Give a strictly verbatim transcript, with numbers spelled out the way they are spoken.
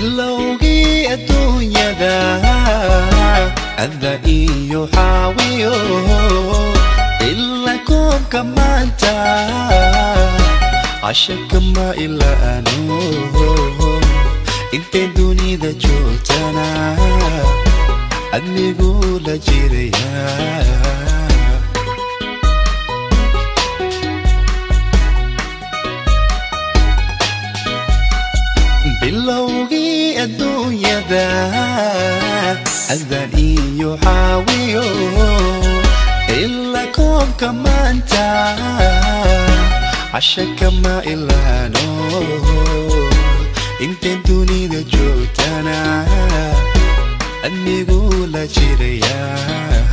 bilowgii adduunyada adda iyo xaawiyo ila koobka maanta cashaka ma ilaano intay dunida joogtana adnigu la jiraya bilowgii adduunyada addan iyo xaawiyo ila koobka maanta cashaka ma ilaano intay dunida joogtana adnigu la jiraya